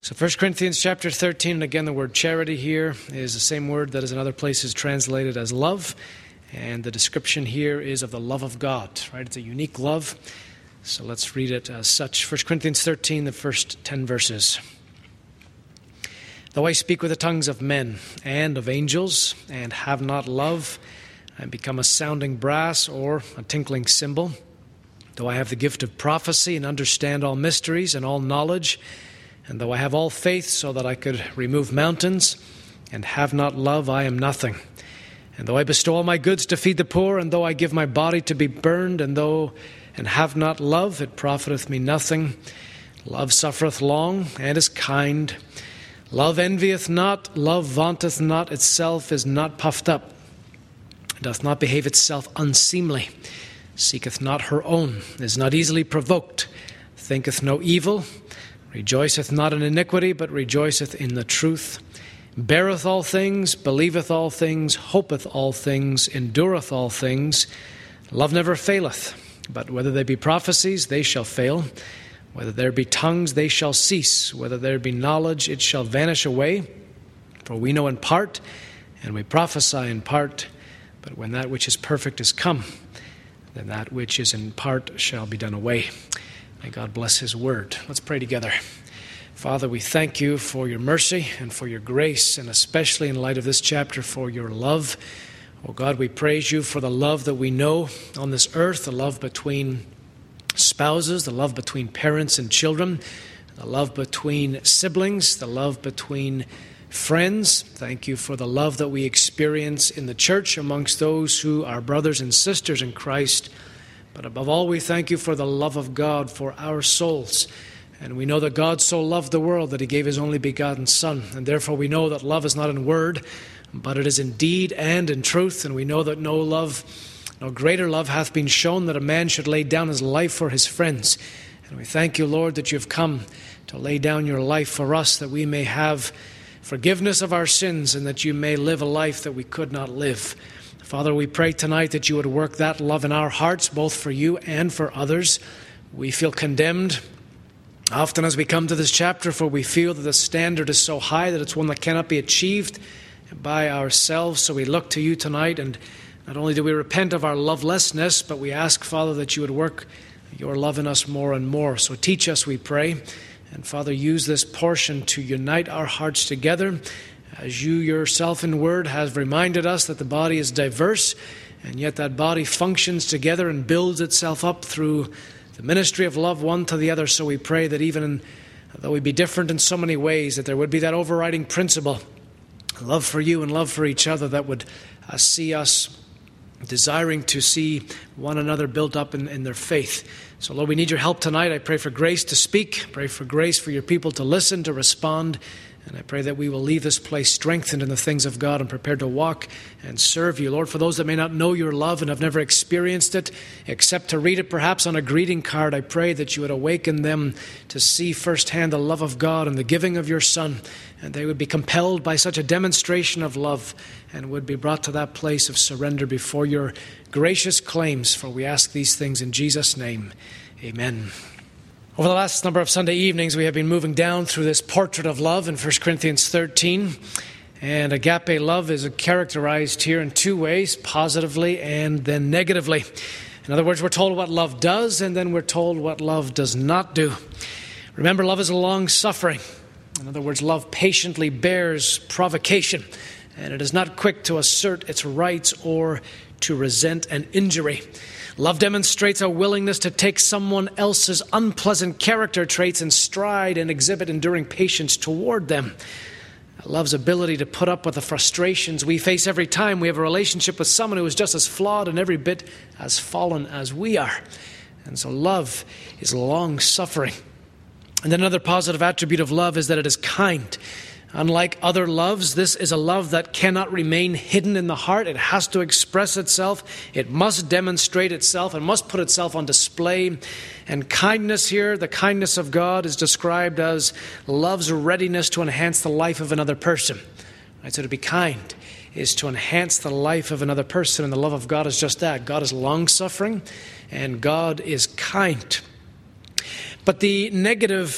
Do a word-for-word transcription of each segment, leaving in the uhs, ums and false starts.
So First Corinthians chapter thirteen, and again the word charity here is the same word that is in other places translated as love. And the description here is of the love of God, right? It's a unique love. So let's read it as such. First Corinthians thirteen, the first ten verses. Though I speak with the tongues of men and of angels, and have not love, I become a sounding brass or a tinkling cymbal. Though I have the gift of prophecy and understand all mysteries and all knowledge, and though I have all faith so that I could remove mountains, and have not love, I am nothing. And though I bestow all my goods to feed the poor, and though I give my body to be burned, and though and have not love, it profiteth me nothing. Love suffereth long, and is kind. Love envieth not, love vaunteth not itself, is not puffed up, doth not behave itself unseemly, seeketh not her own, is not easily provoked, thinketh no evil, rejoiceth not in iniquity, but rejoiceth in the truth, beareth all things, believeth all things, hopeth all things, endureth all things. Love never faileth, but whether there be prophecies, they shall fail. Whether there be tongues, they shall cease. Whether there be knowledge, it shall vanish away. For we know in part, and we prophesy in part, but when that which is perfect is come, then that which is in part shall be done away. May God bless His word. Let's pray together. Father, we thank you for your mercy and for your grace, and especially in light of this chapter, for your love. Oh God, we praise you for the love that we know on this earth, the love between spouses, the love between parents and children, the love between siblings, the love between friends. Thank you for the love that we experience in the church amongst those who are brothers and sisters in Christ. But above all, we thank you for the love of God for our souls. And we know that God so loved the world that He gave His only begotten Son. And therefore we know that love is not in word, but it is in deed and in truth. And we know that no love, no greater love hath been shown that a man should lay down his life for his friends. And we thank you, Lord, that you have come to lay down your life for us, that we may have forgiveness of our sins and that you may live a life that we could not live. Father, we pray tonight that you would work that love in our hearts, both for you and for others. We feel condemned often as we come to this chapter, for we feel that the standard is so high that it's one that cannot be achieved by ourselves. So we look to you tonight, and not only do we repent of our lovelessness, but we ask, Father, that you would work your love in us more and more. So teach us, we pray. And Father, use this portion to unite our hearts together, as you yourself in word have reminded us that the body is diverse, and yet that body functions together and builds itself up through the ministry of love one to the other. So we pray that even in, though we be different in so many ways, that there would be that overriding principle, love for you and love for each other, that would uh, see us desiring to see one another built up in, in their faith. So Lord, we need your help tonight. I pray for grace to speak. Pray for grace for your people to listen, to respond. And I pray that we will leave this place strengthened in the things of God and prepared to walk and serve you. Lord, for those that may not know your love and have never experienced it, except to read it perhaps on a greeting card, I pray that you would awaken them to see firsthand the love of God and the giving of your Son. And they would be compelled by such a demonstration of love and would be brought to that place of surrender before your gracious claims. For we ask these things in Jesus' name. Amen. Over the last number of Sunday evenings, we have been moving down through this portrait of love in First Corinthians thirteen. And agape love is characterized here in two ways, positively and then negatively. In other words, we're told what love does, and then we're told what love does not do. Remember, love is long-suffering. In other words, love patiently bears provocation, and it is not quick to assert its rights or to resent an injury. Love demonstrates a willingness to take someone else's unpleasant character traits in stride and exhibit enduring patience toward them. Love's ability to put up with the frustrations we face every time we have a relationship with someone who is just as flawed and every bit as fallen as we are. And so love is long-suffering. And then another positive attribute of love is that it is kind. Unlike other loves, this is a love that cannot remain hidden in the heart. It has to express itself. It must demonstrate itself and must put itself on display. And kindness here, the kindness of God, is described as love's readiness to enhance the life of another person. Right? So to be kind is to enhance the life of another person, and the love of God is just that. God is long-suffering, and God is kind. But the negative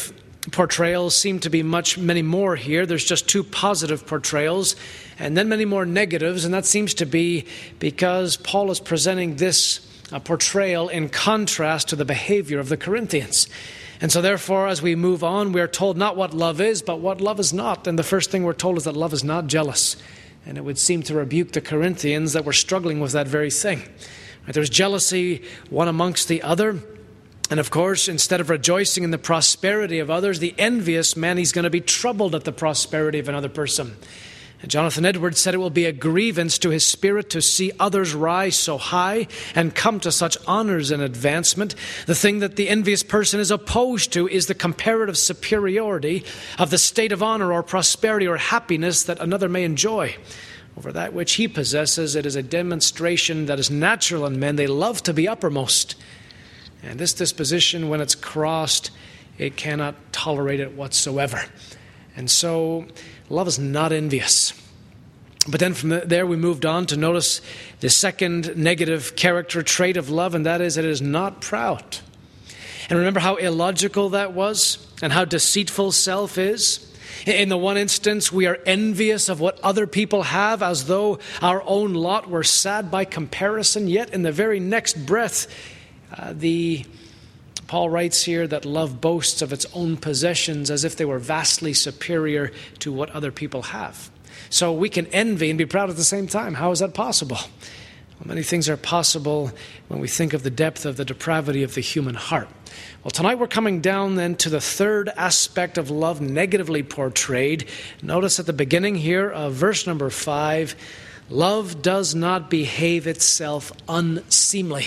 portrayals seem to be much, many more here. There's just two positive portrayals and then many more negatives, and that seems to be because Paul is presenting this uh, portrayal in contrast to the behavior of the Corinthians. And so therefore, as we move on, we are told not what love is, but what love is not. And the first thing we're told is that love is not jealous. And it would seem to rebuke the Corinthians that were struggling with that very thing. Right? There's jealousy one amongst the other. And of course, instead of rejoicing in the prosperity of others, the envious man, he's going to be troubled at the prosperity of another person. And Jonathan Edwards said it will be a grievance to his spirit to see others rise so high and come to such honors and advancement. The thing that the envious person is opposed to is the comparative superiority of the state of honor or prosperity or happiness that another may enjoy over that which he possesses. It is a demonstration that is natural in men. They love to be uppermost. And this disposition, when it's crossed, it cannot tolerate it whatsoever. And so love is not envious. But then from there we moved on to notice the second negative character trait of love, and that is it is not proud. And remember how illogical that was and how deceitful self is? In the one instance, we are envious of what other people have as though our own lot were sad by comparison, yet in the very next breath, Uh, the Paul writes here that love boasts of its own possessions as if they were vastly superior to what other people have. So we can envy and be proud at the same time. How is that possible? Well, many things are possible when we think of the depth of the depravity of the human heart. Well, tonight we're coming down then to the third aspect of love negatively portrayed. Notice at the beginning here of verse number five, love does not behave itself unseemly.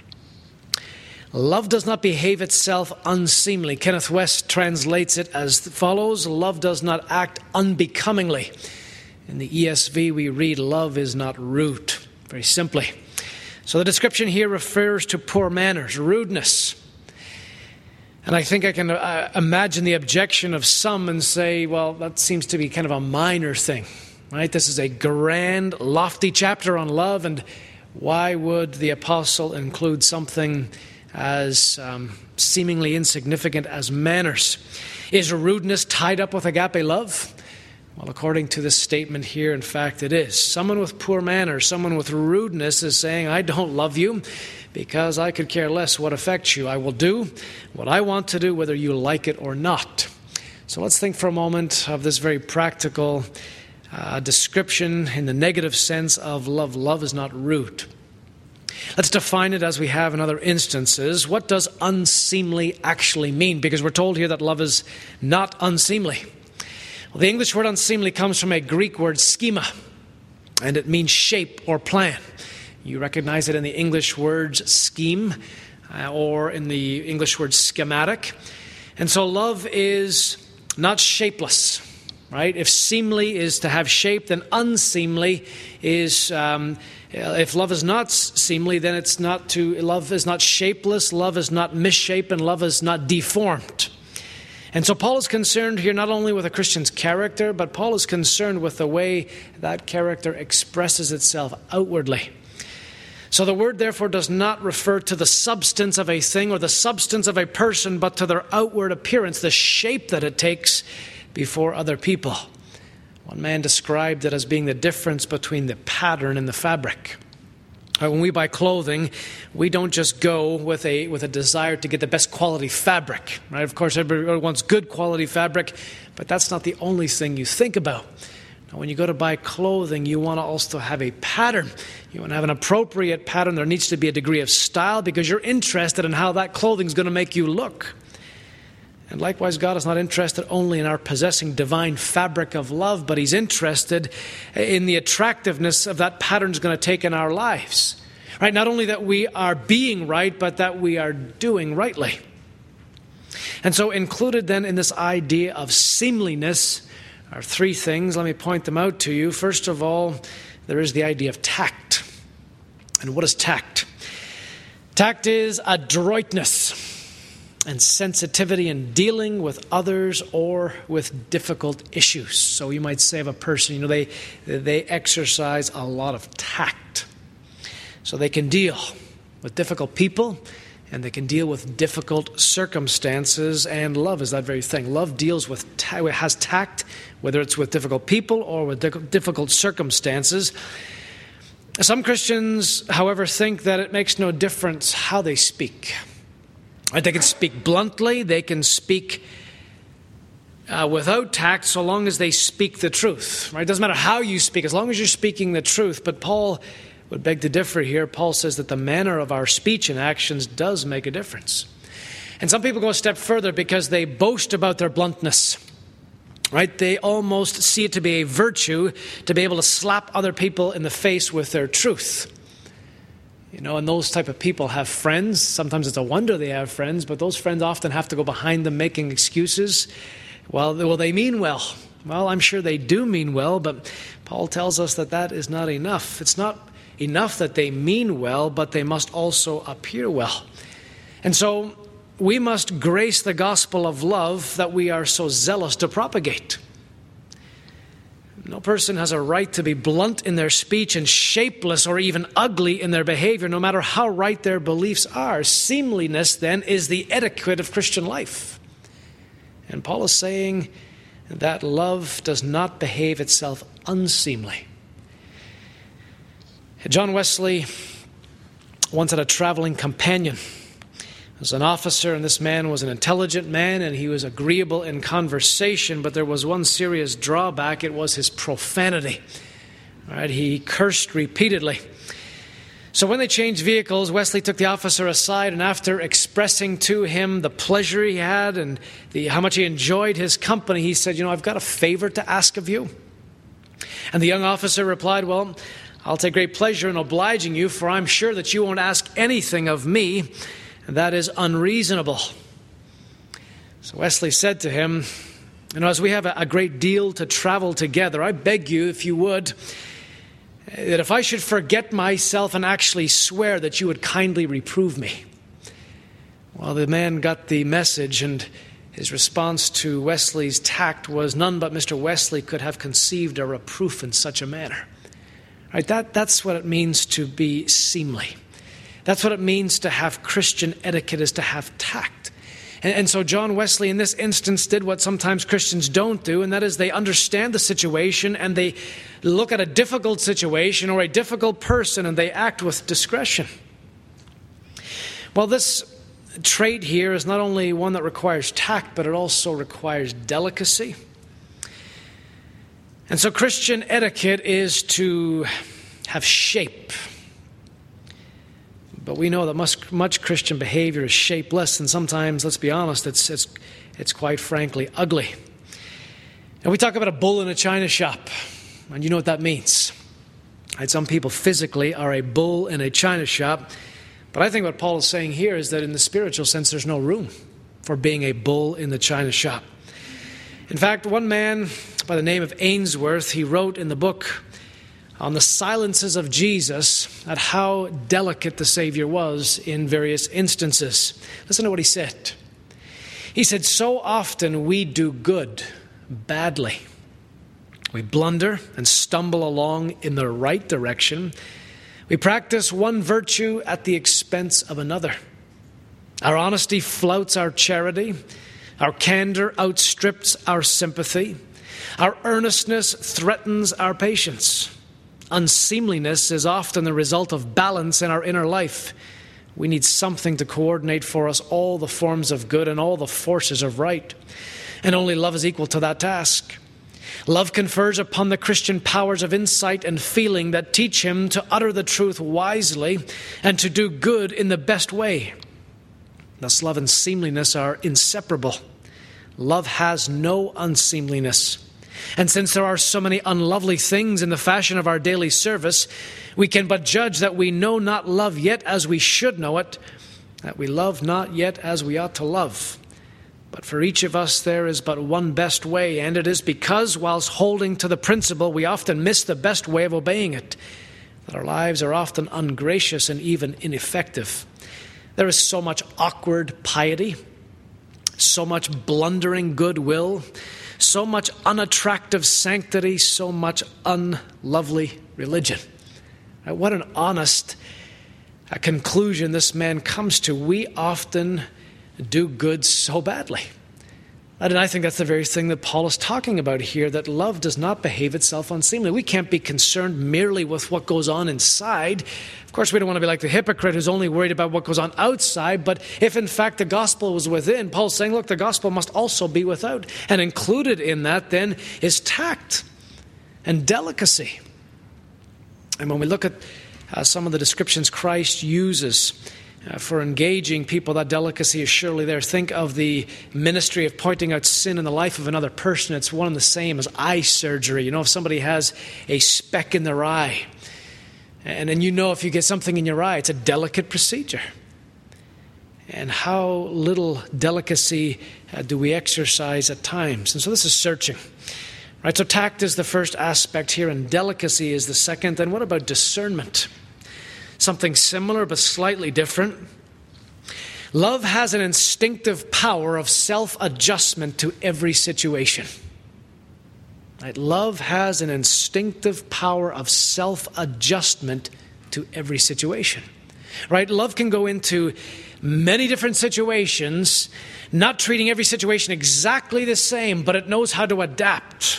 Love does not behave itself unseemly. Kenneth West translates it as follows: love does not act unbecomingly. In the E S V we read, love is not rude, very simply. So the description here refers to poor manners, rudeness. And I think I can uh, imagine the objection of some and say, well, that seems to be kind of a minor thing, right? This is a grand, lofty chapter on love, and why would the apostle include something as um, seemingly insignificant as manners? Is rudeness tied up with agape love? Well, according to this statement here, in fact, it is. Someone with poor manners, someone with rudeness is saying, I don't love you because I could care less what affects you. I will do what I want to do, whether you like it or not. So let's think for a moment of this very practical uh, description in the negative sense of love. Love is not rude. Let's define it as we have in other instances. What does unseemly actually mean? Because we're told here that love is not unseemly. Well, the English word unseemly comes from a Greek word schema, and it means shape or plan. You recognize it in the English words scheme uh, or in the English word schematic. And so love is not shapeless, right? If seemly is to have shape, then unseemly is... Um, If love is not seemly, then it's not to, love is not shapeless, love is not misshapen, love is not deformed. And so Paul is concerned here not only with a Christian's character, but Paul is concerned with the way that character expresses itself outwardly. So the word therefore does not refer to the substance of a thing or the substance of a person, but to their outward appearance, the shape that it takes before other people. One man described it as being the difference between the pattern and the fabric. When we buy clothing, we don't just go with a with a desire to get the best quality fabric, right? Of course, everybody wants good quality fabric, but that's not the only thing you think about. Now, when you go to buy clothing, you want to also have a pattern. You want to have an appropriate pattern. There needs to be a degree of style because you're interested in how that clothing is going to make you look. And likewise, God is not interested only in our possessing divine fabric of love, but He's interested in the attractiveness of that pattern is going to take in our lives. Right? Not only that we are being right, but that we are doing rightly. And so included then in this idea of seemliness are three things. Let me point them out to you. First of all, there is the idea of tact. And what is tact? Tact is adroitness and sensitivity in dealing with others or with difficult issues. So you might say of a person, you know, they they exercise a lot of tact. So they can deal with difficult people and they can deal with difficult circumstances, and love is that very thing. Love deals with, ta- has tact, whether it's with difficult people or with di- difficult circumstances. Some Christians, however, think that it makes no difference how they speak. Right? They can speak bluntly, they can speak uh, without tact, so long as they speak the truth. Right? It doesn't matter how you speak, as long as you're speaking the truth. But Paul would beg to differ here. Paul says that the manner of our speech and actions does make a difference. And some people go a step further because they boast about their bluntness. Right? They almost see it to be a virtue to be able to slap other people in the face with their truth. You know, and those type of people have friends. Sometimes it's a wonder they have friends, but those friends often have to go behind them making excuses. Well, well, they mean well. Well, I'm sure they do mean well, but Paul tells us that that is not enough. It's not enough that they mean well, but they must also appear well. And so we must grace the gospel of love that we are so zealous to propagate. No person has a right to be blunt in their speech and shapeless or even ugly in their behavior, no matter how right their beliefs are. Seemliness, then, is the etiquette of Christian life. And Paul is saying that love does not behave itself unseemly. John Wesley once had a traveling companion. He was an officer, and this man was an intelligent man, and he was agreeable in conversation, but there was one serious drawback. It was his profanity. All right, he cursed repeatedly. So when they changed vehicles, Wesley took the officer aside, and after expressing to him the pleasure he had and the, how much he enjoyed his company, he said, "You know, I've got a favor to ask of you." And the young officer replied, "Well, I'll take great pleasure in obliging you, for I'm sure that you won't ask anything of me that is unreasonable." So Wesley said to him, "You know, as we have a great deal to travel together, I beg you, if you would, that if I should forget myself and actually swear, that you would kindly reprove me." Well, the man got the message, and his response to Wesley's tact was, "None but Mister Wesley could have conceived a reproof in such a manner." Right? That, that's what it means to be seemly. That's what it means to have Christian etiquette, is to have tact. And, and so John Wesley in this instance did what sometimes Christians don't do, and that is they understand the situation and they look at a difficult situation or a difficult person and they act with discretion. Well, this trait here is not only one that requires tact, but it also requires delicacy. And so Christian etiquette is to have shape. But we know that much, much Christian behavior is shapeless, and sometimes, let's be honest, it's, it's, it's quite frankly ugly. And we talk about a bull in a china shop, and you know what that means. Right? Some people physically are a bull in a china shop, but I think what Paul is saying here is that in the spiritual sense, there's no room for being a bull in the china shop. In fact, one man by the name of Ainsworth, he wrote in the book on the silences of Jesus at how delicate the Savior was in various instances. Listen to what he said. He said, "So often we do good badly. We blunder and stumble along in the right direction. We practice one virtue at the expense of another. Our honesty flouts our charity. Our candor outstrips our sympathy. Our earnestness threatens our patience. Unseemliness is often the result of balance in our inner life. We need something to coordinate for us all the forms of good and all the forces of right. And only love is equal to that task. Love confers upon the Christian powers of insight and feeling that teach him to utter the truth wisely and to do good in the best way. Thus, love and seemliness are inseparable. Love has no unseemliness. And since there are so many unlovely things in the fashion of our daily service, we can but judge that we know not love yet as we should know it, that we love not yet as we ought to love. But for each of us there is but one best way, and it is because, whilst holding to the principle, we often miss the best way of obeying it, that our lives are often ungracious and even ineffective. There is so much awkward piety, so much blundering goodwill, so much unattractive sanctity, so much unlovely religion. Right, what an honest a conclusion this man comes to. We often do good so badly. And I think that's the very thing that Paul is talking about here, that love does not behave itself unseemly. We can't be concerned merely with what goes on inside. Of course, we don't want to be like the hypocrite who's only worried about what goes on outside. But if in fact the gospel was within, Paul's saying, look, the gospel must also be without. And included in that then is tact and delicacy. And when we look at uh, some of the descriptions Christ uses Uh, for engaging people, that delicacy is surely there. Think of the ministry of pointing out sin in the life of another person. It's one and the same as eye surgery. You know, if somebody has a speck in their eye, and then you know if you get something in your eye, it's a delicate procedure. And how little delicacy uh, do we exercise at times? And so this is searching. Right, so tact is the first aspect here, and delicacy is the second. And what about discernment? Something similar but slightly different. Love has an instinctive power of self-adjustment to every situation. Right? Love has an instinctive power of self-adjustment to every situation. Right? Love can go into many different situations, not treating every situation exactly the same, but it knows how to adapt.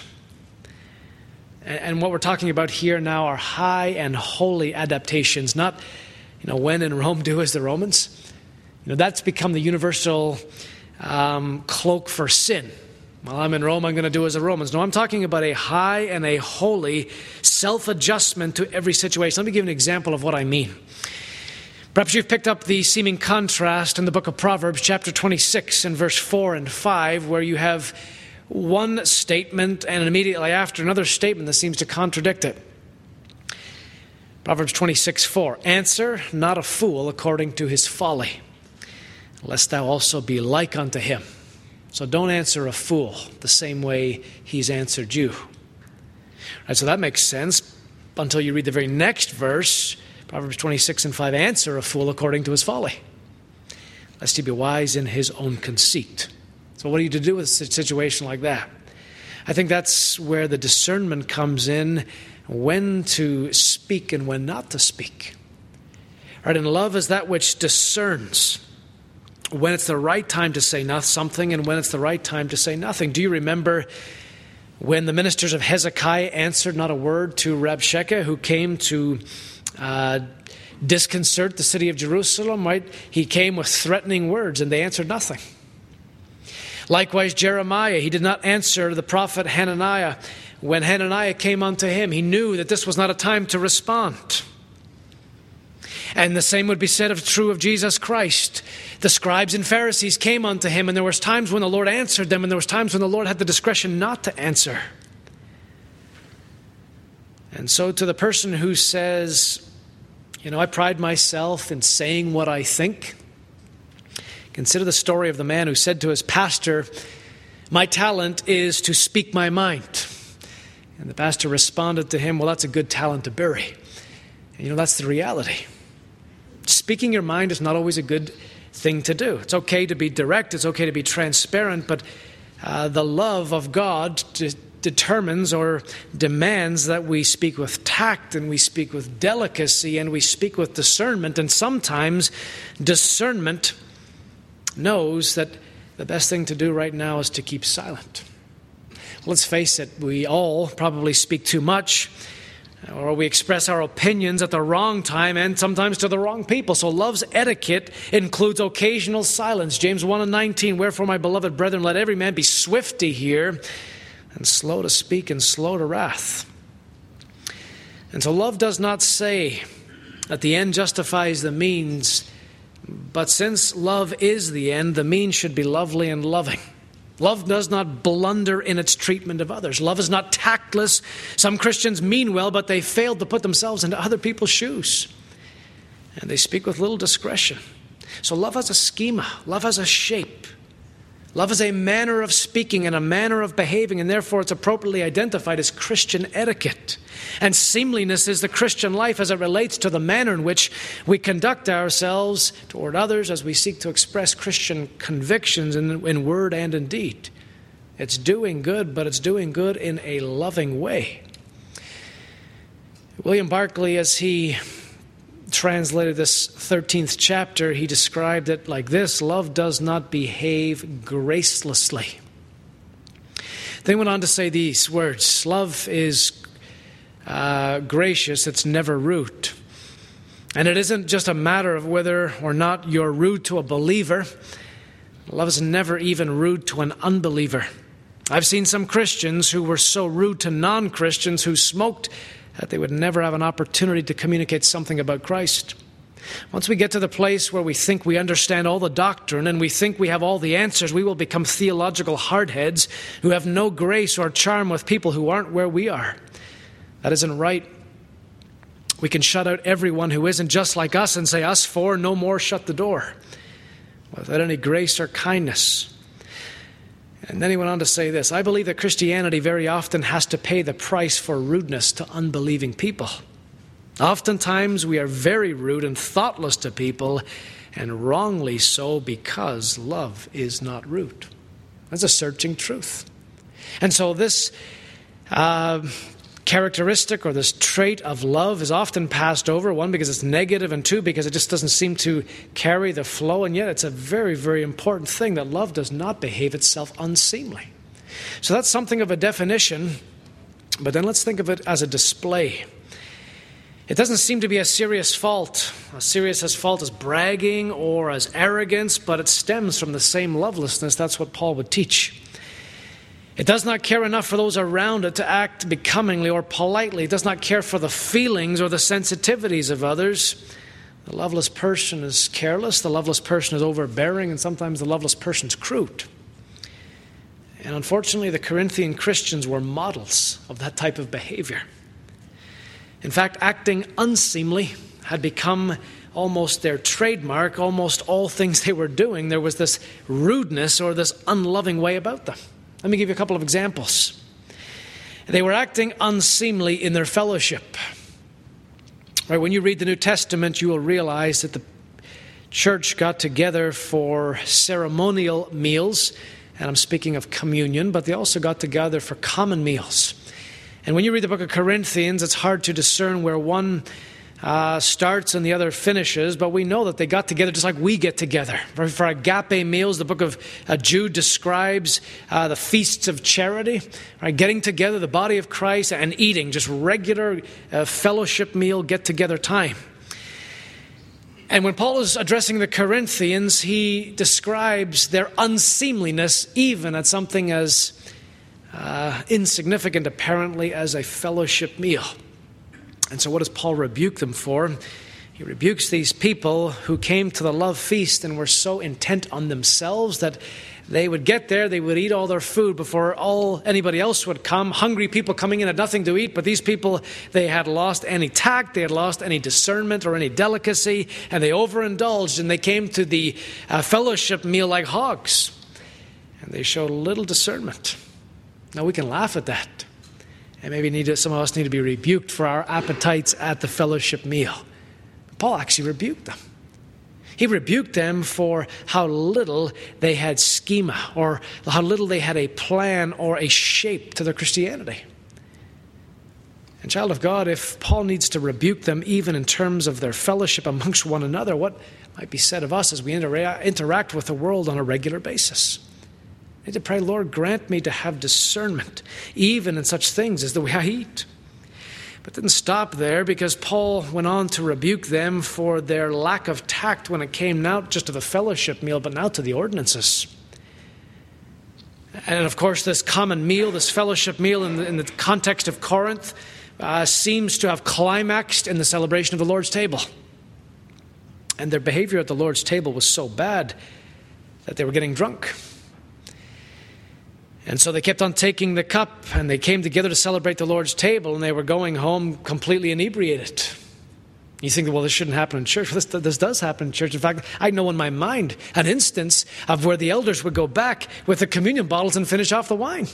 And what we're talking about here now are high and holy adaptations, not, you know, when in Rome, do as the Romans. You know, that's become the universal um, cloak for sin. Well, I'm in Rome, I'm going to do as the Romans. No, I'm talking about a high and a holy self-adjustment to every situation. Let me give you an example of what I mean. Perhaps you've picked up the seeming contrast in the book of Proverbs, chapter twenty-six and verse four and five, where you have one statement and immediately after another statement that seems to contradict it. Proverbs twenty-six four, answer not a fool according to his folly, lest thou also be like unto him. So don't answer a fool the same way he's answered you. Right, so that makes sense until you read the very next verse, Proverbs twenty-six and five, answer a fool according to his folly, lest he be wise in his own conceit. So what are you to do with a situation like that? I think that's where the discernment comes in, when to speak and when not to speak. Right, and love is that which discerns when it's the right time to say not something and when it's the right time to say nothing. Do you remember when the ministers of Hezekiah answered not a word to Rabshakeh, who came to uh, disconcert the city of Jerusalem? Right, he came with threatening words and they answered nothing. Likewise, Jeremiah, he did not answer the prophet Hananiah. When Hananiah came unto him, he knew that this was not a time to respond. And the same would be said of true of Jesus Christ. The scribes and Pharisees came unto him, and there was times when the Lord answered them, and there was times when the Lord had the discretion not to answer. And so to the person who says, you know, I pride myself in saying what I think, consider the story of the man who said to his pastor, my talent is to speak my mind. And the pastor responded to him, well, that's a good talent to bury. And you know, that's the reality. Speaking your mind is not always a good thing to do. It's okay to be direct, it's okay to be transparent, but uh, the love of God de- determines or demands that we speak with tact and we speak with delicacy and we speak with discernment. And sometimes discernment knows that the best thing to do right now is to keep silent. Let's face it, we all probably speak too much, or we express our opinions at the wrong time and sometimes to the wrong people. So love's etiquette includes occasional silence. James one and nineteen, wherefore, my beloved brethren, let every man be swift to hear and slow to speak and slow to wrath. And so love does not say that the end justifies the means, but since love is the end, the means should be lovely and loving. Love does not blunder in its treatment of others. Love is not tactless. Some Christians mean well, but they failed to put themselves into other people's shoes. And they speak with little discretion. So love has a schema. Love has a shape. Love is a manner of speaking and a manner of behaving, and therefore it's appropriately identified as Christian etiquette. And seemliness is the Christian life as it relates to the manner in which we conduct ourselves toward others as we seek to express Christian convictions in, in word and in deed. It's doing good, but it's doing good in a loving way. William Barclay, as he translated this thirteenth chapter, he described it like this: love does not behave gracelessly. Then he went on to say these words: love is uh, gracious, it's never rude. And it isn't just a matter of whether or not you're rude to a believer. Love is never even rude to an unbeliever. I've seen some Christians who were so rude to non-Christians who smoked that they would never have an opportunity to communicate something about Christ. Once we get to the place where we think we understand all the doctrine and we think we have all the answers, we will become theological hardheads who have no grace or charm with people who aren't where we are. That isn't right. We can shut out everyone who isn't just like us and say, us four, no more, shut the door, without any grace or kindness. And then he went on to say this: I believe that Christianity very often has to pay the price for rudeness to unbelieving people. Oftentimes we are very rude and thoughtless to people, and wrongly so, because love is not rude. That's a searching truth. And so this uh, characteristic or this trait of love is often passed over, one, because it's negative, and two, because it just doesn't seem to carry the flow. And yet it's a very, very important thing that love does not behave itself unseemly. So that's something of a definition, but then let's think of it as a display. It doesn't seem to be a serious fault, as serious as fault as bragging or as arrogance, but it stems from the same lovelessness. That's what Paul would teach. It does not care enough for those around it to act becomingly or politely. It does not care for the feelings or the sensitivities of others. The loveless person is careless, the loveless person is overbearing, and sometimes the loveless person is crude. And unfortunately, the Corinthian Christians were models of that type of behavior. In fact, acting unseemly had become almost their trademark. Almost all things they were doing, there was this rudeness or this unloving way about them. Let me give you a couple of examples. They were acting unseemly in their fellowship. Right, when you read the New Testament, you will realize that the church got together for ceremonial meals, and I'm speaking of communion, but they also got together for common meals. And when you read the book of Corinthians, it's hard to discern where one uh, starts and the other finishes, but we know that they got together just like we get together. For, for agape meals, the book of uh, Jude describes uh, the feasts of charity, right? Getting together, the body of Christ, and eating, just regular uh, fellowship meal, get-together time. And when Paul is addressing the Corinthians, he describes their unseemliness even at something as Uh, insignificant, apparently, as a fellowship meal. And so what does Paul rebuke them for? He rebukes these people who came to the love feast and were so intent on themselves that they would get there, they would eat all their food before all anybody else would come. Hungry people coming in had nothing to eat, but these people, they had lost any tact, they had lost any discernment or any delicacy, and they overindulged, and they came to the uh, fellowship meal like hogs. And they showed little discernment. Now, we can laugh at that. And maybe need to, some of us need to be rebuked for our appetites at the fellowship meal. Paul actually rebuked them. He rebuked them for how little they had schema, or how little they had a plan or a shape to their Christianity. And child of God, if Paul needs to rebuke them even in terms of their fellowship amongst one another, what might be said of us as we intera- interact with the world on a regular basis? I need to pray, Lord, grant me to have discernment, even in such things as the way I eat. But it didn't stop there, because Paul went on to rebuke them for their lack of tact when it came not just to the fellowship meal, but now to the ordinances. And of course, this common meal, this fellowship meal in the, in the context of Corinth, uh, seems to have climaxed in the celebration of the Lord's table. And their behavior at the Lord's table was so bad that they were getting drunk. And so they kept on taking the cup, and they came together to celebrate the Lord's table, and they were going home completely inebriated. You think, well, this shouldn't happen in church. Well, this, this does happen in church. In fact, I know in my mind an instance of where the elders would go back with the communion bottles and finish off the wine.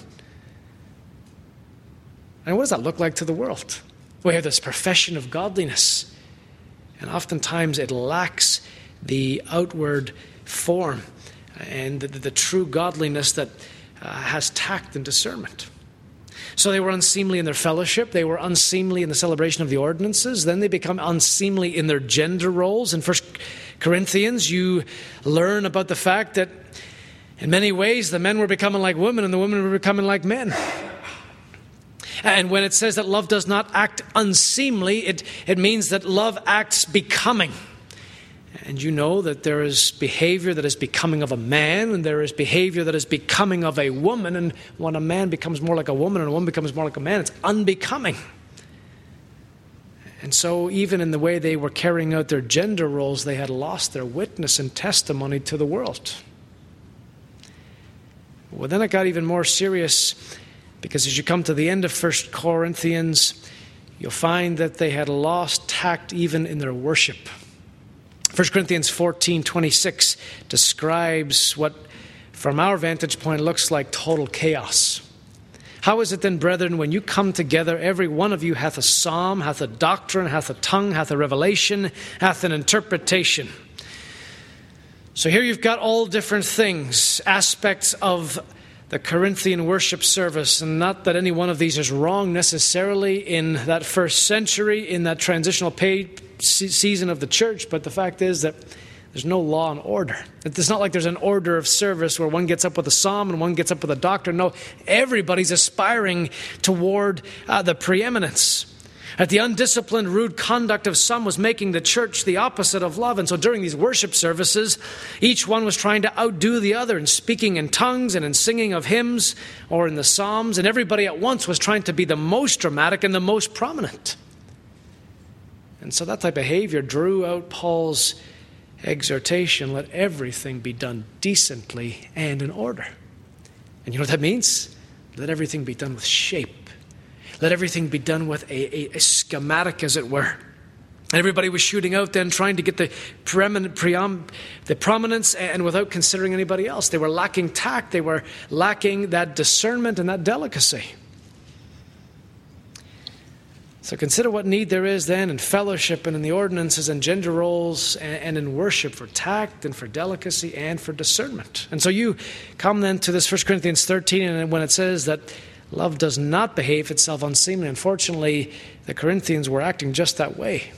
And what does that look like to the world? We have this profession of godliness, and oftentimes it lacks the outward form and the, the, the true godliness that Uh, has tact and discernment. So they were unseemly in their fellowship. They were unseemly in the celebration of the ordinances. Then they become unseemly in their gender roles. In First Corinthians, you learn about the fact that in many ways the men were becoming like women and the women were becoming like men. And when it says that love does not act unseemly, it, it means that love acts becoming. And you know that there is behavior that is becoming of a man, and there is behavior that is becoming of a woman. And when a man becomes more like a woman and a woman becomes more like a man, it's unbecoming. And so even in the way they were carrying out their gender roles, they had lost their witness and testimony to the world. Well, then it got even more serious, because as you come to the end of First Corinthians, you'll find that they had lost tact even in their worship. First Corinthians fourteen twenty-six describes what, from our vantage point, looks like total chaos. How is it then, brethren, when you come together, every one of you hath a psalm, hath a doctrine, hath a tongue, hath a revelation, hath an interpretation? So here you've got all different things, aspects of the Corinthian worship service, and not that any one of these is wrong necessarily in that first century, in that transitional page, season of the church, but the fact is that there's no law and order. It's not like there's an order of service where one gets up with a psalm and one gets up with a doctrine. No, everybody's aspiring toward uh, the preeminence. That the undisciplined, rude conduct of some was making the church the opposite of love. And so during these worship services, each one was trying to outdo the other in speaking in tongues and in singing of hymns or in the psalms. And everybody at once was trying to be the most dramatic and the most prominent. And so that type of behavior drew out Paul's exhortation, let everything be done decently and in order. And you know what that means? Let everything be done with shape. Let everything be done with a, a, a schematic, as it were. And everybody was shooting out then, trying to get the, preeminent, preom, the prominence, and without considering anybody else. They were lacking tact. They were lacking that discernment and that delicacy. So consider what need there is then in fellowship and in the ordinances and gender roles and, and in worship for tact and for delicacy and for discernment. And so you come then to this First Corinthians thirteen, and when it says that love does not behave itself unseemly, unfortunately, the Corinthians were acting just that way.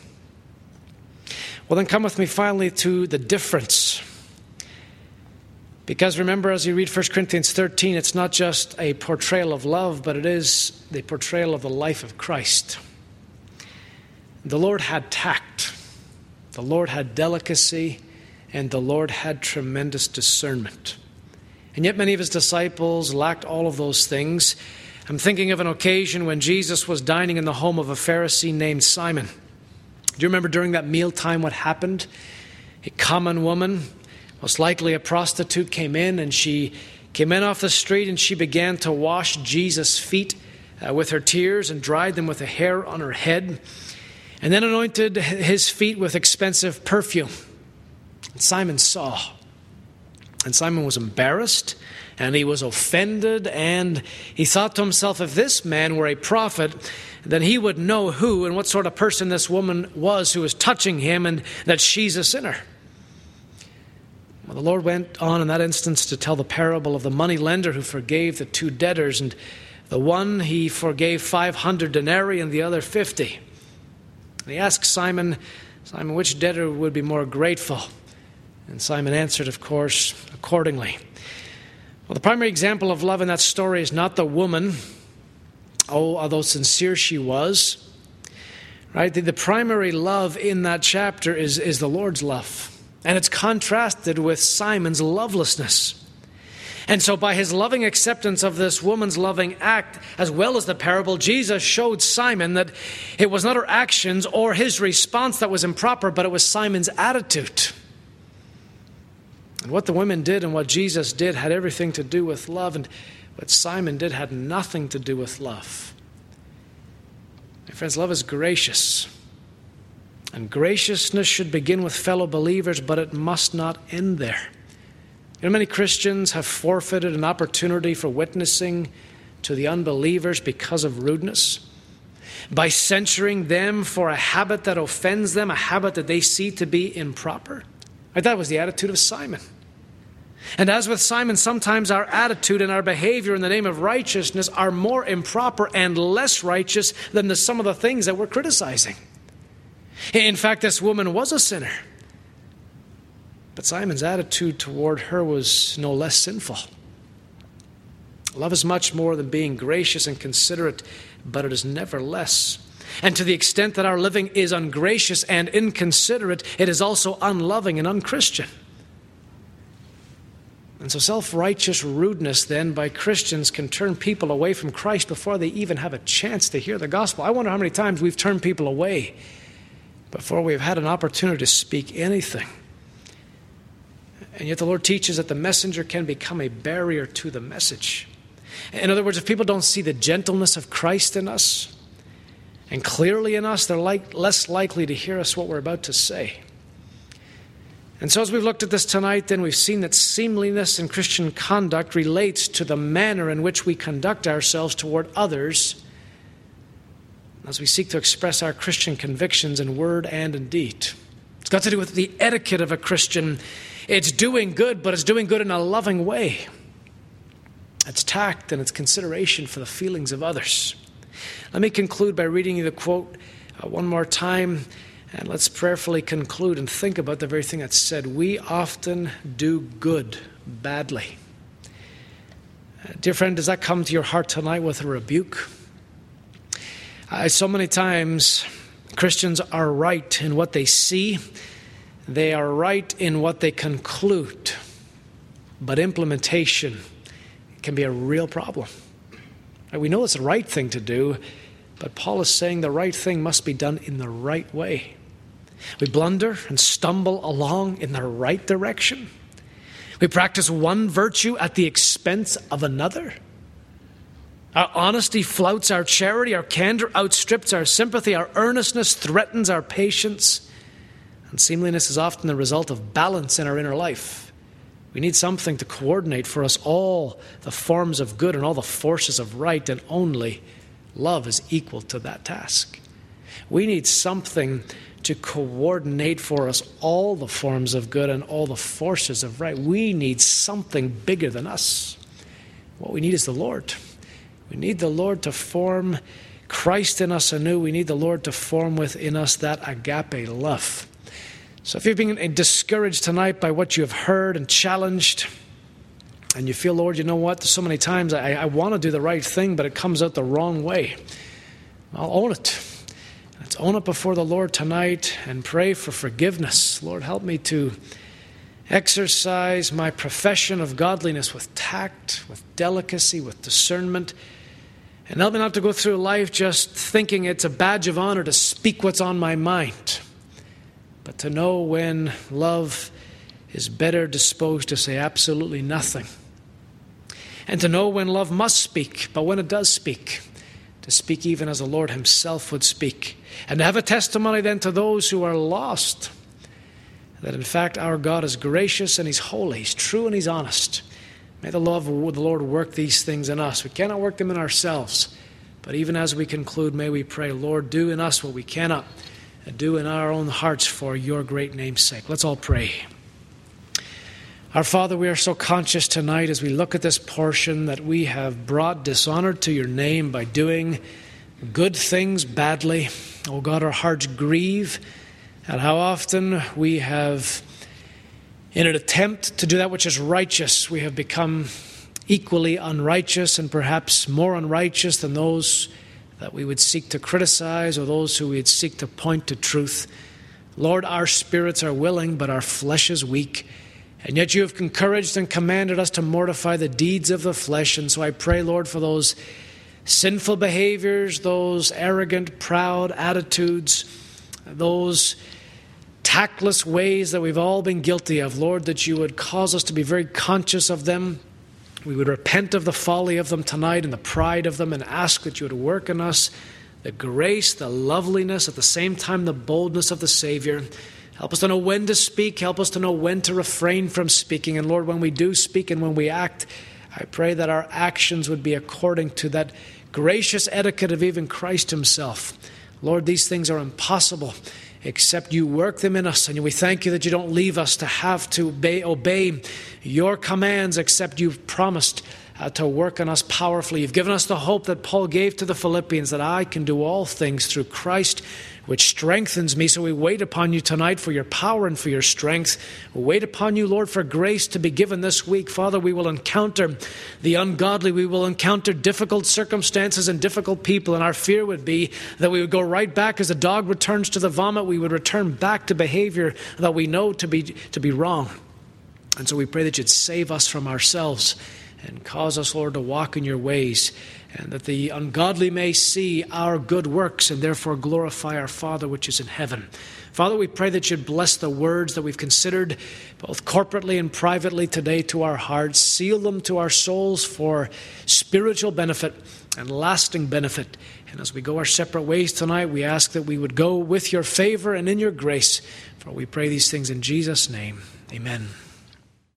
Well, then come with me finally to the difference. Because remember, as you read First Corinthians thirteen, it's not just a portrayal of love, but it is the portrayal of the life of Christ. The Lord had tact, the Lord had delicacy, and the Lord had tremendous discernment. And yet many of his disciples lacked all of those things. I'm thinking of an occasion when Jesus was dining in the home of a Pharisee named Simon. Do you remember during that mealtime what happened? A common woman, most likely a prostitute, came in, and she came in off the street and she began to wash Jesus' feet uh, with her tears and dried them with a hair on her head, and then anointed his feet with expensive perfume. And Simon saw. And Simon was embarrassed, and he was offended, and he thought to himself, if this man were a prophet, then he would know who and what sort of person this woman was who was touching him, and that she's a sinner. Well, the Lord went on in that instance to tell the parable of the moneylender who forgave the two debtors, and the one he forgave five hundred denarii and the other fifty. And he asked Simon, Simon, which debtor would be more grateful? And Simon answered, of course, accordingly. Well, the primary example of love in that story is not the woman, oh, although sincere she was. Right? The, the primary love in that chapter is, is the Lord's love. And it's contrasted with Simon's lovelessness. And so by his loving acceptance of this woman's loving act, as well as the parable, Jesus showed Simon that it was not her actions or his response that was improper, but it was Simon's attitude. And what the women did and what Jesus did had everything to do with love, and what Simon did had nothing to do with love. My friends, love is gracious. And graciousness should begin with fellow believers, but it must not end there. You know, many Christians have forfeited an opportunity for witnessing to the unbelievers because of rudeness, by censuring them for a habit that offends them, a habit that they see to be improper. Right? That was the attitude of Simon. And as with Simon, sometimes our attitude and our behavior in the name of righteousness are more improper and less righteous than the, some of the things that we're criticizing. In fact, this woman was a sinner. But Simon's attitude toward her was no less sinful. Love is much more than being gracious and considerate, but it is never less. And to the extent that our living is ungracious and inconsiderate, it is also unloving and unchristian. And so self-righteous rudeness then by Christians can turn people away from Christ before they even have a chance to hear the gospel. I wonder how many times we've turned people away before we've had an opportunity to speak anything. And yet the Lord teaches that the messenger can become a barrier to the message. In other words, if people don't see the gentleness of Christ in us and clearly in us, they're like, less likely to hear us what we're about to say. And so as we've looked at this tonight, then we've seen that seemliness in Christian conduct relates to the manner in which we conduct ourselves toward others as we seek to express our Christian convictions in word and in deed. It's got to do with the etiquette of a Christian. It's doing good, but it's doing good in a loving way. It's tact and it's consideration for the feelings of others. Let me conclude by reading you the quote uh, one more time. And let's prayerfully conclude and think about the very thing that's said. We often do good badly. Uh, dear friend, does that come to your heart tonight with a rebuke? Uh, so many times, Christians are right in what they see. They are right in what they conclude. But implementation can be a real problem. Uh, we know it's the right thing to do, but Paul is saying the right thing must be done in the right way. We blunder and stumble along in the right direction. We practice one virtue at the expense of another. Our honesty flouts our charity. Our candor outstrips our sympathy. Our earnestness threatens our patience. And seemliness is often the result of balance in our inner life. We need something to coordinate for us all the forms of good and all the forces of right, and only love is equal to that task. We need something to coordinate for us all the forms of good and all the forces of right. We need something bigger than us. What we need is the Lord. We need the Lord to form Christ in us anew. We need the Lord to form within us that agape love. So if you've been discouraged tonight by what you have heard and challenged, and you feel, Lord, you know what, so many times I, I want to do the right thing, but it comes out the wrong way, I'll own it. Let's own it before the Lord tonight and pray for forgiveness. Lord, help me to exercise my profession of godliness with tact, with delicacy, with discernment. And help me not to go through life just thinking it's a badge of honor to speak what's on my mind, but to know when love is better disposed to say absolutely nothing. And to know when love must speak, but when it does speak, to speak even as the Lord himself would speak. And to have a testimony then to those who are lost, that in fact our God is gracious and he's holy, he's true and he's honest. May the love of the Lord work these things in us. We cannot work them in ourselves. But even as we conclude, may we pray, Lord, do in us what we cannot, and do in our own hearts for your great name's sake. Let's all pray. Our Father, we are so conscious tonight as we look at this portion that we have brought dishonor to your name by doing good things badly. Oh God, our hearts grieve at how often we have, in an attempt to do that which is righteous, we have become equally unrighteous and perhaps more unrighteous than those that we would seek to criticize or those who we would seek to point to truth. Lord, our spirits are willing, but our flesh is weak. And yet you have encouraged and commanded us to mortify the deeds of the flesh. And so I pray, Lord, for those sinful behaviors, those arrogant, proud attitudes, those tactless ways that we've all been guilty of, Lord, that you would cause us to be very conscious of them. We would repent of the folly of them tonight and the pride of them, and ask that you would work in us the grace, the loveliness, at the same time the boldness of the Savior. Help us to know when to speak. Help us to know when to refrain from speaking. And Lord, when we do speak and when we act, I pray that our actions would be according to that gracious etiquette of even Christ himself. Lord, these things are impossible except you work them in us. And we thank you that you don't leave us to have to obey, obey your commands, except you've promised uh, to work on us powerfully. You've given us the hope that Paul gave to the Philippians, that I can do all things through Christ, which strengthens me. So we wait upon you tonight for your power and for your strength. We wait upon you, Lord, for grace to be given this week. Father, we will encounter the ungodly. We will encounter difficult circumstances and difficult people. And our fear would be that we would go right back as a dog returns to the vomit. We would return back to behavior that we know to be, to be wrong. And so we pray that you'd save us from ourselves and cause us, Lord, to walk in your ways, and that the ungodly may see our good works and therefore glorify our Father which is in heaven. Father, we pray that you'd bless the words that we've considered both corporately and privately today to our hearts. Seal them to our souls for spiritual benefit and lasting benefit. And as we go our separate ways tonight, we ask that we would go with your favor and in your grace. For we pray these things in Jesus' name. Amen.